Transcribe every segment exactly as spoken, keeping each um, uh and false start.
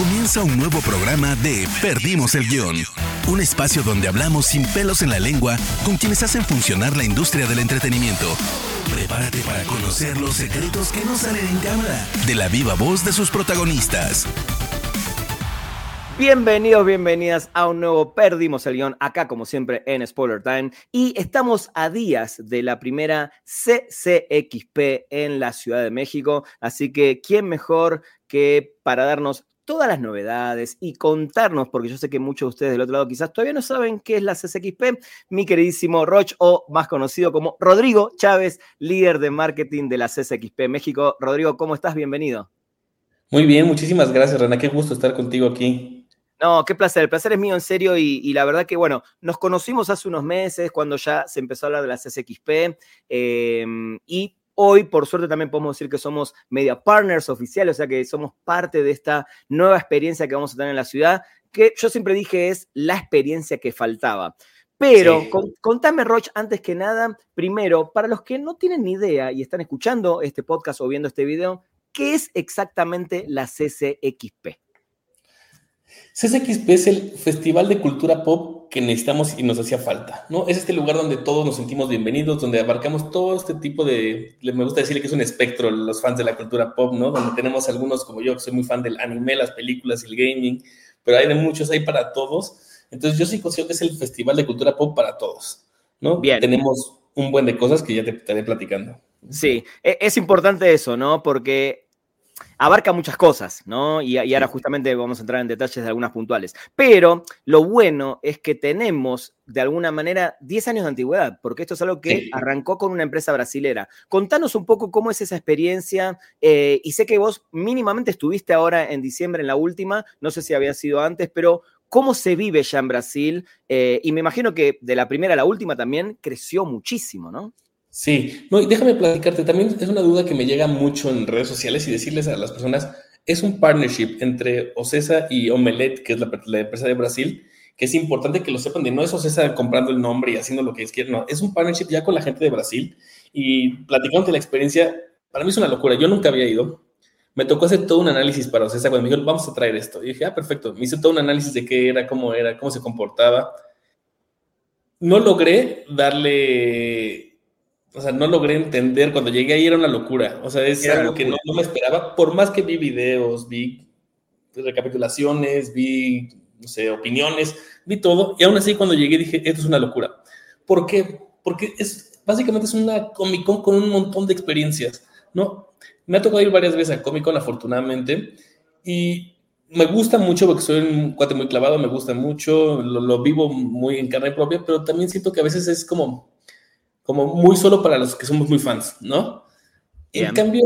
Comienza un nuevo programa de Perdimos el Guión, un espacio donde hablamos sin pelos en la lengua con quienes hacen funcionar la industria del entretenimiento. Prepárate para conocer los secretos que no salen en cámara, de la viva voz de sus protagonistas. Bienvenidos, bienvenidas a un nuevo Perdimos el Guión, acá como siempre en Spoiler Time. Y estamos a días de la primera C C X P en la Ciudad de México, así que ¿quién mejor que para darnos todas las novedades y contarnos, porque yo sé que muchos de ustedes del otro lado quizás todavía no saben qué es la C C X P, mi queridísimo Roch, o más conocido como Rodrigo Chávez, líder de marketing de la C C X P México. Rodrigo, ¿cómo estás? Bienvenido. Muy bien, muchísimas gracias, Rana. Qué gusto estar contigo aquí. No, qué placer, el placer es mío en serio y, y la verdad que, bueno, nos conocimos hace unos meses cuando ya se empezó a hablar de la C C X P eh, y hoy, por suerte, también podemos decir que somos media partners oficiales, o sea que somos parte de esta nueva experiencia que vamos a tener en la ciudad, que yo siempre dije es la experiencia que faltaba. Pero, sí. con, contame, Roch, antes que nada, primero, para los que no tienen ni idea y están escuchando este podcast o viendo este video, ¿qué es exactamente la C C X P? C C X P es el festival de cultura pop que necesitamos y nos hacía falta, ¿no? Es este lugar donde todos nos sentimos bienvenidos, donde abarcamos todo este tipo de, me gusta decirle que es un espectro, los fans de la cultura pop, ¿no? Donde tenemos algunos como yo, que soy muy fan del anime, las películas y el gaming, pero hay de muchos, hay para todos. Entonces yo sí considero que es el festival de cultura pop para todos, ¿no? Bien. Tenemos un buen de cosas que ya te estaré platicando. Sí, es importante eso, ¿no? Porque abarca muchas cosas, ¿no? Y, y ahora justamente vamos a entrar en detalles de algunas puntuales. Pero lo bueno es que tenemos, de alguna manera, diez años de antigüedad, porque esto es algo que sí. arrancó con una empresa brasilera. Contanos un poco cómo es esa experiencia, eh, y sé que vos mínimamente estuviste ahora en diciembre en la última, no sé si había sido antes, pero ¿cómo se vive ya en Brasil? Eh, y me imagino que de la primera a la última también creció muchísimo, ¿no? Sí, no, y déjame platicarte, también es una duda que me llega mucho en redes sociales y decirles a las personas, es un partnership entre Ocesa y Omelette, que es la, la empresa de Brasil, que es importante que lo sepan, de no es Ocesa comprando el nombre y haciendo lo que es quieren, no, es un partnership ya con la gente de Brasil, y platicando de la experiencia, para mí es una locura, yo nunca había ido, me tocó hacer todo un análisis para Ocesa cuando me dijeron, vamos a traer esto, y dije, ah, perfecto, me hice todo un análisis de qué era, cómo era, cómo se comportaba, no logré darle... O sea, no logré entender, cuando llegué ahí era una locura, o sea, es era algo que no, no me esperaba, por más que vi videos, vi recapitulaciones, vi, no sé, opiniones, vi todo, y aún así cuando llegué dije, esto es una locura. ¿Por qué? Porque es, básicamente es una Comic Con con un montón de experiencias, ¿no? Me ha tocado ir varias veces a Comic Con, afortunadamente, y me gusta mucho porque soy un cuate muy clavado, me gusta mucho, lo, lo vivo muy en carne propia, pero también siento que a veces es como... como muy solo para los que somos muy fans, ¿no? Bien. En cambio,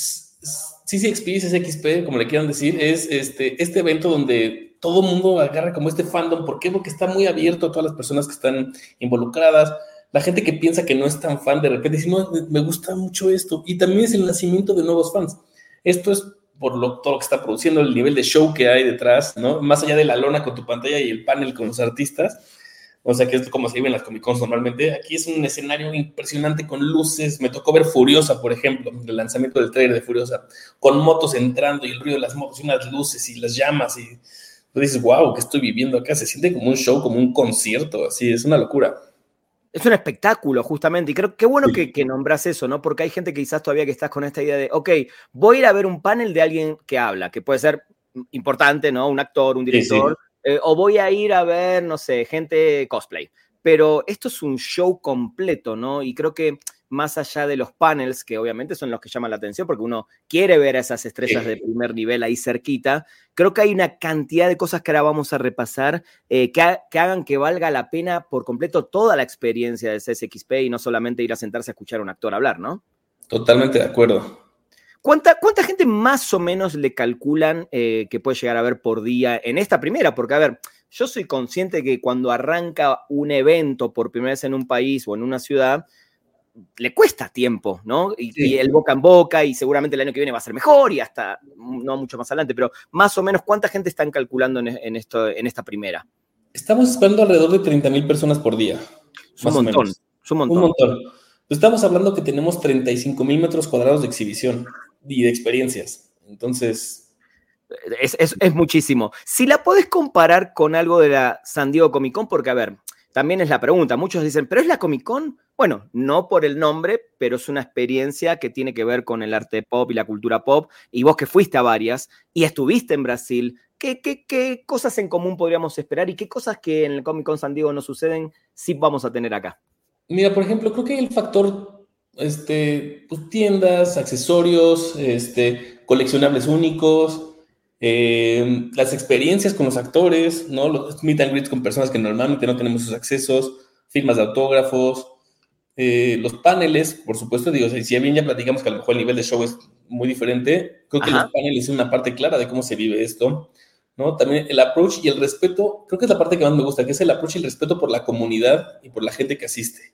C C X P, C C X P, como le quieran decir, es este, este evento donde todo el mundo agarra como este fandom. ¿Por qué? Porque está muy abierto a todas las personas que están involucradas. La gente que piensa que no es tan fan, de repente dice, no, me gusta mucho esto. Y también es el nacimiento de nuevos fans. Esto es por lo, todo lo que está produciendo, el nivel de show que hay detrás, ¿no? Más allá de la lona con tu pantalla y el panel con los artistas. O sea, que es como se vive en las Comic Cons normalmente. Aquí es un escenario impresionante con luces. Me tocó ver Furiosa, por ejemplo, el lanzamiento del trailer de Furiosa, con motos entrando y el ruido de las motos y unas luces y las llamas. Y tú dices, wow, ¿qué estoy viviendo acá? Se siente como un show, como un concierto, así, es una locura. Es un espectáculo, justamente, y creo que bueno sí. que, que nombras eso, ¿no? Porque hay gente que quizás todavía que estás con esta idea de, ok, voy a ir a ver un panel de alguien que habla, que puede ser importante, ¿no? Un actor, un director, sí, sí. Eh, o voy a ir a ver, no sé, gente cosplay. Pero esto es un show completo, ¿no? Y creo que más allá de los panels, que obviamente son los que llaman la atención, porque uno quiere ver a esas estrellas sí. de primer nivel ahí cerquita, creo que hay una cantidad de cosas que ahora vamos a repasar eh, que, ha, que hagan que valga la pena por completo toda la experiencia de C C X P y no solamente ir a sentarse a escuchar a un actor hablar, ¿no? Totalmente de acuerdo. ¿Cuánta, ¿Cuánta gente más o menos le calculan eh, que puede llegar a ver por día en esta primera? Porque, a ver, yo soy consciente que cuando arranca un evento por primera vez en un país o en una ciudad, le cuesta tiempo, ¿no? Y, sí. y el boca en boca, y seguramente el año que viene va a ser mejor y hasta no mucho más adelante, pero más o menos, ¿cuánta gente están calculando en, en, esto, en esta primera? Estamos esperando alrededor de treinta mil personas por día. Es un montón, es un montón. Un montón. Estamos hablando que tenemos treinta y cinco mil metros cuadrados de exhibición y de experiencias. Entonces, Es, es, es muchísimo. Si la podés comparar con algo de la San Diego Comic Con, porque a ver, también es la pregunta, muchos dicen, ¿pero es la Comic Con? Bueno, no por el nombre, pero es una experiencia que tiene que ver con el arte pop y la cultura pop, y vos que fuiste a varias y estuviste en Brasil, ¿qué, qué, qué cosas en común podríamos esperar y qué cosas que en el Comic Con San Diego no suceden sí vamos a tener acá? Mira, por ejemplo, creo que el factor, este, pues tiendas, accesorios, este, coleccionables únicos, eh, las experiencias con los actores, ¿no? Los meet and greets con personas que normalmente no tenemos esos accesos, firmas de autógrafos, eh, los paneles, por supuesto, digo, si bien ya platicamos que a lo mejor el nivel de show es muy diferente, creo que Ajá. los paneles son una parte clara de cómo se vive esto, ¿no? También el approach y el respeto, creo que es la parte que más me gusta, que es el approach y el respeto por la comunidad y por la gente que asiste,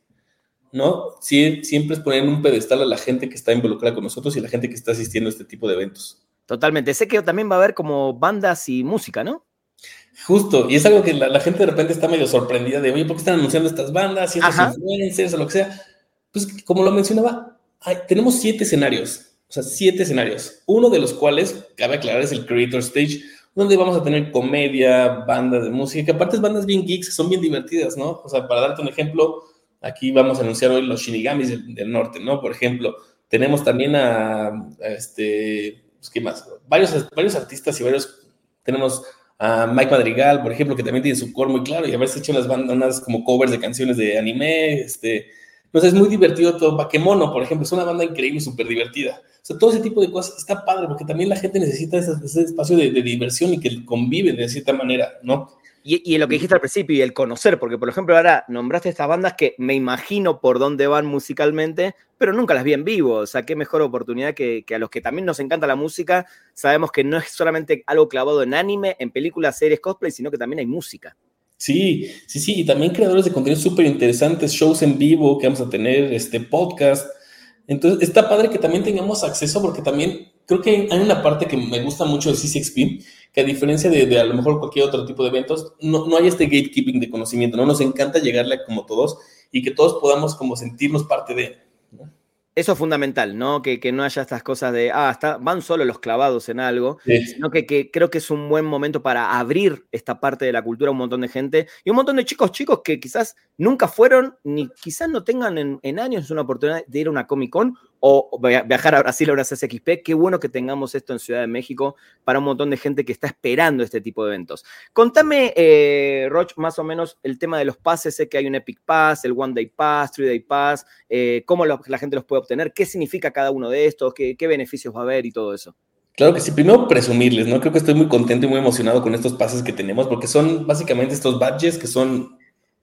¿no? Sie- siempre es poner en un pedestal a la gente que está involucrada con nosotros y la gente que está asistiendo a este tipo de eventos. Totalmente. Sé que también va a haber como bandas y música, ¿no? Justo, y es algo que la, la gente de repente está medio sorprendida de, oye, ¿por qué están anunciando estas bandas y estos Ajá. influencers o lo que sea? Pues como lo mencionaba, hay, tenemos siete escenarios, o sea, siete escenarios. Uno de los cuales, cabe aclarar, es el Creator Stage, donde vamos a tener comedia, bandas de música, que aparte es bandas bien geeks, que son bien divertidas, ¿no? O sea, para darte un ejemplo, aquí vamos a anunciar hoy los Shinigamis del, del norte, ¿no? Por ejemplo, tenemos también a, a este... ¿qué más? Varios, varios artistas y varios, tenemos a Mike Madrigal, por ejemplo, que también tiene su core muy claro y haberse hecho unas bandas, unas como covers de canciones de anime, este, no sé, es muy divertido todo. Bakemono, por ejemplo, es una banda increíble, súper divertida. O sea, todo ese tipo de cosas está padre porque también la gente necesita ese, ese espacio de, de diversión y que convive de cierta manera, ¿no? Y, y lo que dijiste al principio, y el conocer, porque por ejemplo ahora nombraste estas bandas que me imagino por dónde van musicalmente, pero nunca las vi en vivo, o sea, qué mejor oportunidad que, que a los que también nos encanta la música, sabemos que no es solamente algo clavado en anime, en películas, series, cosplay, sino que también hay música. Sí, sí, sí, y también creadores de contenido súper interesantes, shows en vivo que vamos a tener, este podcast. Entonces, está padre que también tengamos acceso porque también creo que hay una parte que me gusta mucho de C C X P, que a diferencia de, de a lo mejor cualquier otro tipo de eventos, no, no hay este gatekeeping de conocimiento, ¿no? Nos encanta llegarle como todos y que todos podamos como sentirnos parte de, ¿no? Eso es fundamental, ¿no? Que, que no haya estas cosas de, ah, está, van solo los clavados en algo, sí. sino que, que creo que es un buen momento para abrir esta parte de la cultura a un montón de gente y un montón de chicos, chicos que quizás nunca fueron, ni quizás no tengan en, en años una oportunidad de ir a una Comic Con o viajar a Brasil a una C C X P. Qué bueno que tengamos esto en Ciudad de México para un montón de gente que está esperando este tipo de eventos. Contame, eh, Roch, más o menos el tema de los pases. Sé que hay un Epic Pass, el One Day Pass, Three Day Pass, eh, cómo lo, la gente los puede obtener, qué significa cada uno de estos, qué, qué beneficios va a haber y todo eso. Claro que sí, primero presumirles, ¿no? Creo que estoy muy contento y muy emocionado con estos pases que tenemos porque son básicamente estos badges que son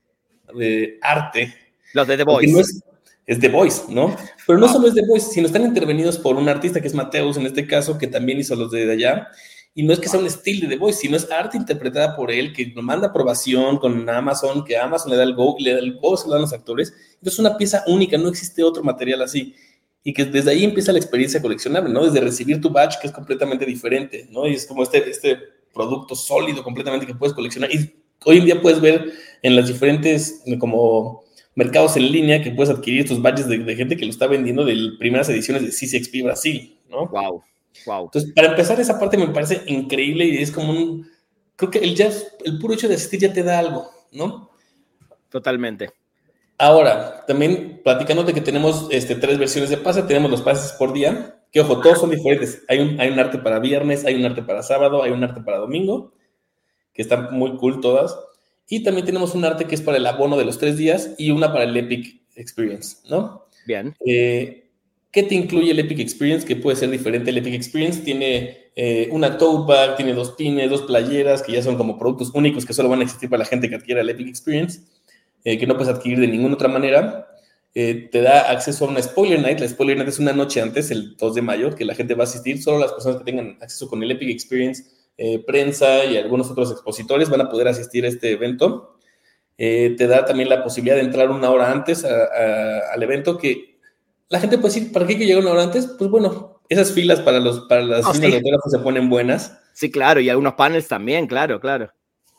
de arte. Los de The Voice. No es, es The Voice, ¿no? Pero no wow. solo es The Voice, sino están intervenidos por un artista que es Mateus, en este caso, que también hizo los de allá. Y no es que sea un estilo de The Voice, sino es arte interpretada por él, que lo manda aprobación con Amazon, que Amazon le da el go, le da el go, se lo dan los actores. Entonces es una pieza única, no existe otro material así. Y que desde ahí empieza la experiencia coleccionable, ¿no? Desde recibir tu badge, que es completamente diferente, ¿no? Y es como este, este producto sólido completamente que puedes coleccionar. Y hoy en día puedes ver en las diferentes, como mercados en línea, que puedes adquirir estos badges de, de gente que lo está vendiendo de primeras ediciones de C C X P Brasil, ¿no? Wow, wow. Entonces, para empezar, esa parte me parece increíble y es como un... Creo que el, ya, el puro hecho de asistir ya te da algo, ¿no? Totalmente. Ahora, también platicando de que tenemos este, tres versiones de pase, tenemos los pases por día, que ojo, todos son diferentes. Hay un, hay un arte para viernes, hay un arte para sábado, hay un arte para domingo, que están muy cool todas. Y también tenemos un arte que es para el abono de los tres días y una para el Epic Experience, ¿no? Bien. Eh, ¿Qué te incluye el Epic Experience? Que puede ser diferente. El Epic Experience tiene eh, una tote bag, tiene dos pines, dos playeras, que ya son como productos únicos que solo van a existir para la gente que adquiera el Epic Experience. Eh, que no puedes adquirir de ninguna otra manera. Eh, te da acceso a una Spoiler Night. La Spoiler Night es una noche antes, el dos de mayo, que la gente va a asistir. Solo las personas que tengan acceso con el Epic Experience, eh, prensa y algunos otros expositores van a poder asistir a este evento. Eh, te da también la posibilidad de entrar una hora antes a, a, al evento, que la gente puede decir, ¿para qué hay que llegar una hora antes? Pues bueno, esas filas para, los, para las oh, filas sí. de autógrafos se ponen buenas. Sí, claro, y algunos panels también, claro, claro.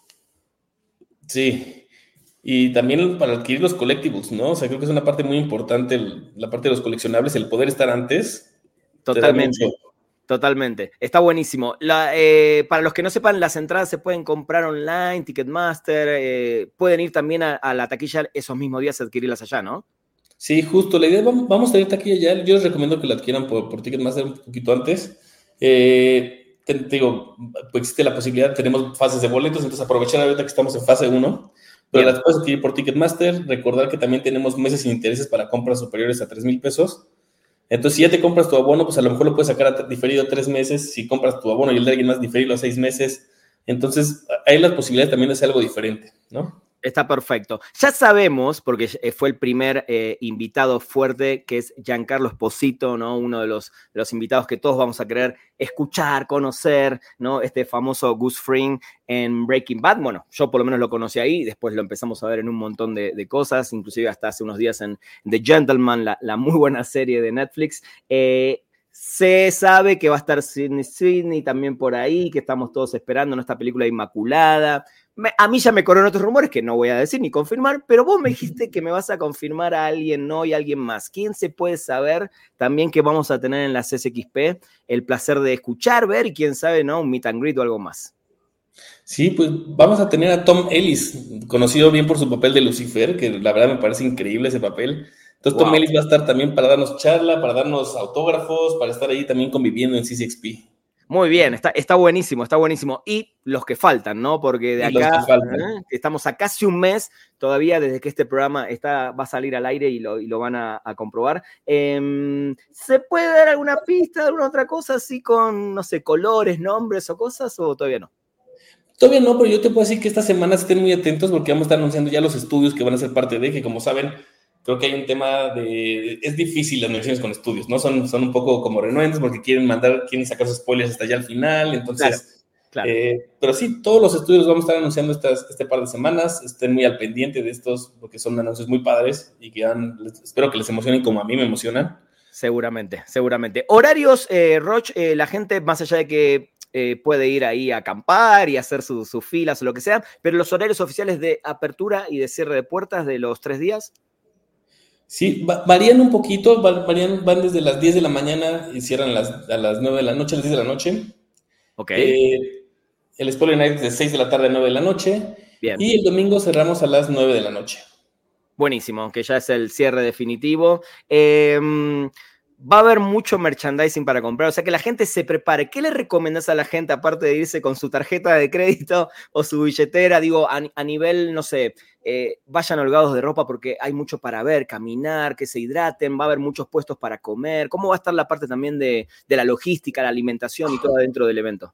Sí. Y también para adquirir los collectibles, ¿no? O sea, creo que es una parte muy importante, el, la parte de los coleccionables, el poder estar antes. Totalmente. Totalmente, está buenísimo. La, eh, para los que no sepan, las entradas se pueden comprar online, Ticketmaster, eh, pueden ir también a, a la taquilla esos mismos días a adquirirlas allá, ¿no? Sí, justo, la idea, vamos, vamos a tener taquilla ya, yo les recomiendo que la adquieran por, por Ticketmaster un poquito antes. Eh, te, te digo, pues existe la posibilidad, tenemos fases de boletos, entonces aprovechar ahorita que estamos en fase uno, pero Bien. Las puedes adquirir por Ticketmaster. Recordar que también tenemos meses sin intereses para compras superiores a tres mil pesos. Entonces, si ya te compras tu abono, pues a lo mejor lo puedes sacar a diferido a tres meses. Si compras tu abono y el de alguien más, diferido a seis meses. Entonces, hay las posibilidades también de hacer algo diferente, ¿no? Está perfecto. Ya sabemos, porque fue el primer eh, invitado fuerte, que es Giancarlo Esposito, ¿no? Uno de los, de los invitados que todos vamos a querer escuchar, conocer, ¿no? Este famoso Gus Fring en Breaking Bad. Bueno, yo por lo menos lo conocí ahí, después lo empezamos a ver en un montón de, de cosas, inclusive hasta hace unos días en The Gentleman, la, la muy buena serie de Netflix. Eh, Se sabe que va a estar Sydney Sweeney también por ahí, que estamos todos esperando en esta película Inmaculada. Me, a mí ya me corrieron otros rumores que no voy a decir ni confirmar, pero vos me dijiste que me vas a confirmar a alguien, ¿no? Y a alguien más. ¿Quién se puede saber también que vamos a tener en la C S X P el placer de escuchar, ver y quién sabe, ¿no? Un meet and greet o algo más. Sí, pues vamos a tener a Tom Ellis, conocido bien por su papel de Lucifer, que la verdad me parece increíble ese papel. Entonces wow. Tom Ellis va a estar también para darnos charla, para darnos autógrafos, para estar ahí también conviviendo en C S X P. Muy bien, está, está buenísimo, está buenísimo. Y los que faltan, ¿no? Porque de y acá, ¿eh? Estamos a casi un mes todavía desde que este programa está, va a salir al aire y lo, y lo van a, a comprobar. Eh, ¿Se puede dar alguna pista, alguna otra cosa así con, no sé, colores, nombres o cosas o todavía no? Todavía no, pero yo te puedo decir que esta semana estén muy atentos porque vamos a estar anunciando ya los estudios que van a ser parte de, que como saben, creo que hay un tema de... Es difícil las negociaciones con estudios, ¿no? Son, son un poco como renuentes porque quieren mandar, quieren sacar sus spoilers hasta allá al final, entonces... Claro, claro. Eh, pero sí, todos los estudios vamos a estar anunciando estas, este par de semanas, estén muy al pendiente de estos porque son anuncios muy padres y que han, espero que les emocionen como a mí me emocionan. Seguramente, seguramente. Horarios, eh, Roch, eh, la gente, más allá de que eh, puede ir ahí a acampar y hacer sus su filas o lo que sea, pero los horarios oficiales de apertura y de cierre de puertas de los tres días... Sí, va, varían un poquito, varían, van desde las diez de la mañana y cierran las, a las nueve de la noche, a las diez de la noche. Ok. Eh, el Spoiler Night es de seis de la tarde a nueve de la noche. Bien. Y el domingo cerramos a las nueve de la noche. Buenísimo, que ya es el cierre definitivo. Eh, va a haber mucho merchandising para comprar, o sea que la gente se prepare. ¿Qué le recomendás a la gente, aparte de irse con su tarjeta de crédito o su billetera? Digo, a, a nivel, no sé, eh, vayan holgados de ropa porque hay mucho para ver, caminar, que se hidraten, va a haber muchos puestos para comer. ¿Cómo va a estar la parte también de, de la logística, la alimentación y todo dentro del evento?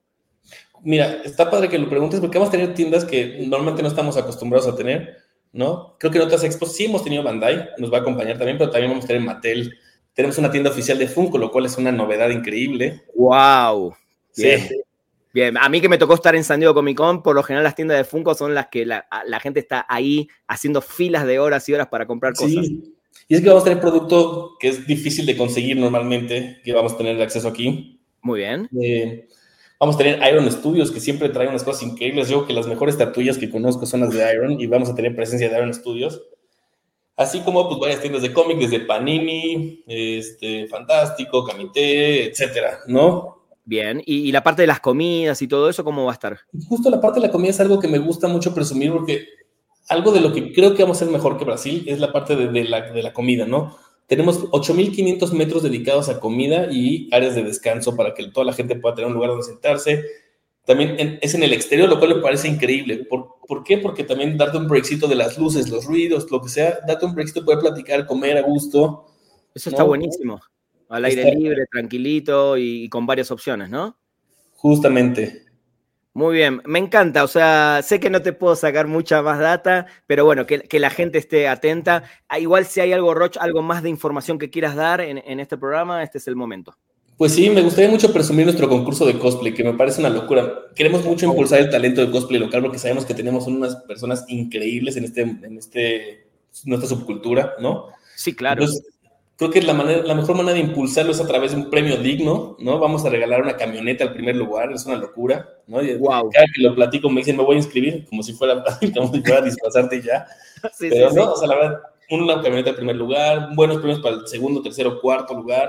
Mira, está padre que lo preguntes porque vamos a tener tiendas que normalmente no estamos acostumbrados a tener, ¿no? Creo que en otras expos sí hemos tenido Bandai, nos va a acompañar también, pero también vamos a tener Mattel. Tenemos una tienda oficial de Funko, lo cual es una novedad increíble. ¡Wow! Bien. Sí. Bien, a mí que me tocó estar en San Diego Comic Con, por lo general las tiendas de Funko son las que la, la gente está ahí haciendo filas de horas y horas para comprar cosas. Sí, y es que vamos a tener producto que es difícil de conseguir normalmente, que vamos a tener acceso aquí. Muy bien. Eh, vamos a tener Iron Studios, que siempre trae unas cosas increíbles. Yo creo que las mejores estatuillas que conozco son las de Iron, y vamos a tener presencia de Iron Studios. Así como pues, varias tiendas de cómics, desde Panini, este, Fantástico, Camité, etcétera, ¿no? Bien, ¿Y, y la parte de las comidas y todo eso, ¿cómo va a estar? Justo la parte de la comida es algo que me gusta mucho presumir, porque algo de lo que creo que vamos a hacer mejor que Brasil es la parte de, de, la, de la comida, ¿no? Tenemos ocho mil quinientos metros dedicados a comida y áreas de descanso para que toda la gente pueda tener un lugar donde sentarse. También en, es en el exterior, lo cual me parece increíble. ¿Por, ¿Por qué? Porque también darte un breakcito de las luces, los ruidos, lo que sea, darte un breakcito, poder platicar, comer a gusto. Eso está, ¿no?, buenísimo. Al aire está libre, tranquilito y, y con varias opciones, ¿no? Justamente. Muy bien, me encanta. O sea, sé que no te puedo sacar mucha más data, pero bueno, que, que la gente esté atenta. Ah, igual si hay algo, Roch, algo más de información que quieras dar en, en este programa, este es el momento. Pues sí, me gustaría mucho presumir nuestro concurso de cosplay, que me parece una locura. Queremos mucho impulsar el talento de cosplay local porque sabemos que tenemos unas personas increíbles en, este, en este, nuestra subcultura, ¿no? Sí, claro. Entonces, creo que la, manera, la mejor manera de impulsarlo es a través de un premio digno, ¿no? Vamos a regalar una camioneta al primer lugar, es una locura, ¿no? Y wow. Cada que lo platico me dicen, me voy a inscribir, como si fuera, como si fuera a disfrazarte ya. Sí, Pero sí, no, sí. o sea, la verdad, una camioneta al primer lugar, buenos premios para el segundo, tercero, cuarto lugar.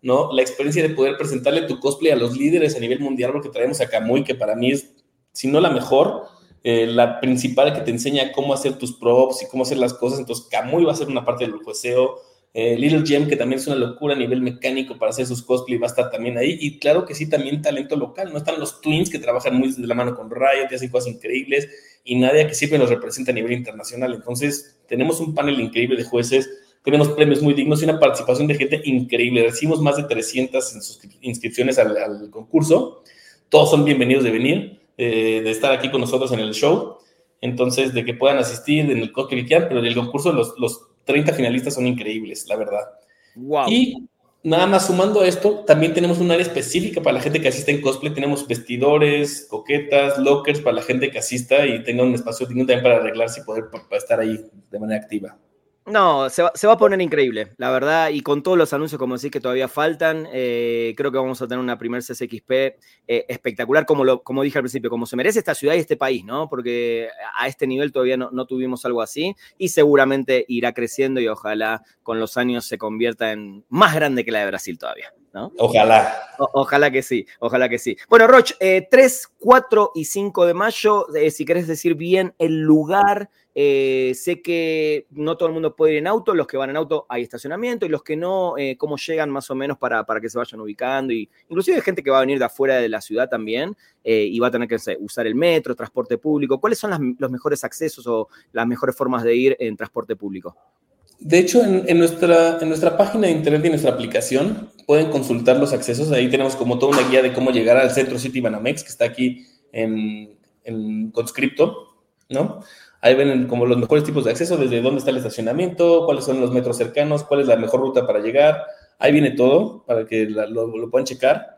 ¿no? La experiencia de poder presentarle tu cosplay a los líderes a nivel mundial, porque traemos a Kamui, que para mí es, si no la mejor, eh, la principal, que te enseña cómo hacer tus props y cómo hacer las cosas. Entonces Kamui va a ser una parte del jueceo. Eh, Little Gem, que también es una locura a nivel mecánico para hacer sus cosplay, va a estar también ahí. Y claro que sí, también talento local, ¿no? Están los Twins, que trabajan muy de la mano con Riot y hacen cosas increíbles, y Nadia, que siempre nos representa a nivel internacional. Entonces tenemos un panel increíble de jueces, tenemos premios muy dignos y una participación de gente increíble. Recibimos más de trescientas inscripciones al, al concurso. Todos son bienvenidos de venir, eh, de estar aquí con nosotros en el show. Entonces, de que puedan asistir en el cosplay que quieran, pero del concurso los, los treinta finalistas son increíbles, la verdad. Wow. Y nada más sumando a esto, también tenemos un área específica para la gente que asiste en cosplay. Tenemos vestidores, coquetas, lockers para la gente que asista y tenga un espacio digno también para arreglarse y poder para estar ahí de manera activa. No, se va, se va a poner increíble, la verdad, y con todos los anuncios, como decís, que todavía faltan, eh, creo que vamos a tener una primer C C X P eh, espectacular, como, lo, como dije al principio, como se merece esta ciudad y este país, ¿no? Porque a este nivel todavía no, no tuvimos algo así, y seguramente irá creciendo y ojalá con los años se convierta en más grande que la de Brasil todavía, ¿no? Ojalá. O, ojalá que sí, ojalá que sí. Bueno, Roch, eh, tres, cuatro y cinco de mayo, eh, si querés decir bien el lugar. Eh, sé que no todo el mundo puede ir en auto, los que van en auto hay estacionamiento, y los que no, eh, cómo llegan más o menos para, para que se vayan ubicando, y inclusive hay gente que va a venir de afuera de la ciudad también, eh, y va a tener que sé, usar el metro, transporte público. ¿Cuáles son las, los mejores accesos o las mejores formas de ir en transporte público? De hecho, en, en, nuestra, en nuestra página de internet y en nuestra aplicación pueden consultar los accesos. Ahí tenemos como toda una guía de cómo llegar al Centro City Banamex, que está aquí en, en conscripto, ¿no? Ahí ven como los mejores tipos de acceso, desde dónde está el estacionamiento, cuáles son los metros cercanos, cuál es la mejor ruta para llegar. Ahí viene todo para que la, lo, lo puedan checar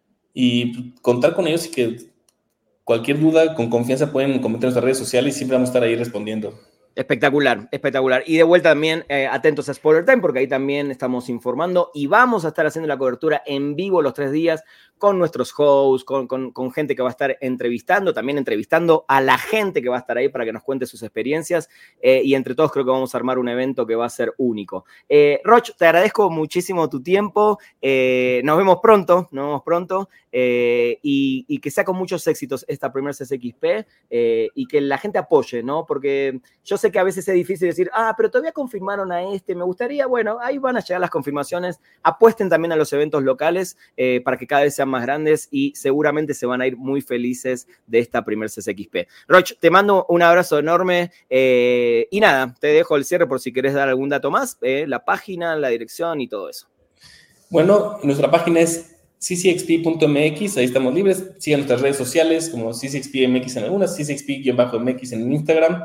y contar con ellos, y que cualquier duda, con confianza, pueden comentar en nuestras redes sociales y siempre vamos a estar ahí respondiendo. Espectacular, espectacular. Y de vuelta también eh, atentos a Spoiler Time, porque ahí también estamos informando y vamos a estar haciendo la cobertura en vivo los tres días con nuestros hosts, con, con, con gente que va a estar entrevistando, también entrevistando a la gente que va a estar ahí para que nos cuente sus experiencias, eh, y entre todos creo que vamos a armar un evento que va a ser único. Eh, Roch, te agradezco muchísimo tu tiempo, eh, nos vemos pronto, nos vemos pronto, eh, y, y que sea con muchos éxitos esta primera C C X P, eh, y que la gente apoye, ¿no? Porque yo sé que a veces es difícil decir, ah, pero todavía confirmaron a este, me gustaría, bueno, ahí van a llegar las confirmaciones, apuesten también a los eventos locales eh, para que cada vez sean más grandes, y seguramente se van a ir muy felices de esta primer C C X P. Roch, te mando un abrazo enorme, eh, y nada, te dejo el cierre por si querés dar algún dato más, eh, la página, la dirección y todo eso. Bueno, nuestra página es c c x p punto m x, ahí estamos libres. Sigan nuestras redes sociales como C C X P M X en algunas, C C X P M X en Instagram.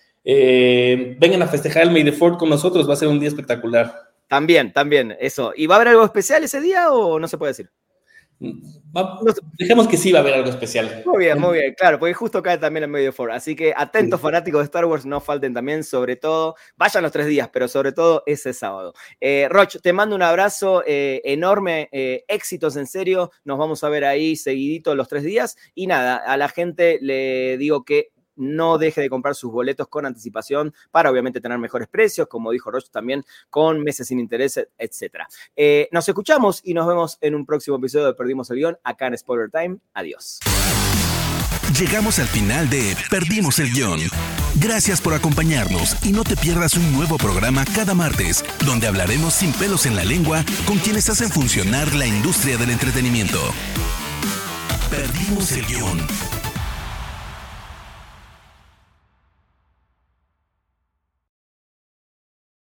Eh, vengan a festejar el May the fourth con nosotros, va a ser un día espectacular. También, también, eso. ¿Y va a haber algo especial ese día o no se puede decir? Va, dejemos que sí va a haber algo especial. Muy bien, muy bien, claro, porque justo cae también el medio for. Así que atentos, sí, fanáticos de Star Wars, no falten también, sobre todo, vayan los tres días, pero sobre todo ese sábado. Eh, Roch, te mando un abrazo eh, enorme, eh, éxitos en serio, nos vamos a ver ahí seguidito los tres días, y nada, a la gente le digo que no deje de comprar sus boletos con anticipación para obviamente tener mejores precios, como dijo Roch también, con meses sin interés, etcétera. Eh, nos escuchamos y nos vemos en un próximo episodio de Perdimos el Guión, acá en Spoiler Time. Adiós. Llegamos al final de Perdimos el Guión. Gracias por acompañarnos y no te pierdas un nuevo programa cada martes, donde hablaremos sin pelos en la lengua con quienes hacen funcionar la industria del entretenimiento. Perdimos el Guión.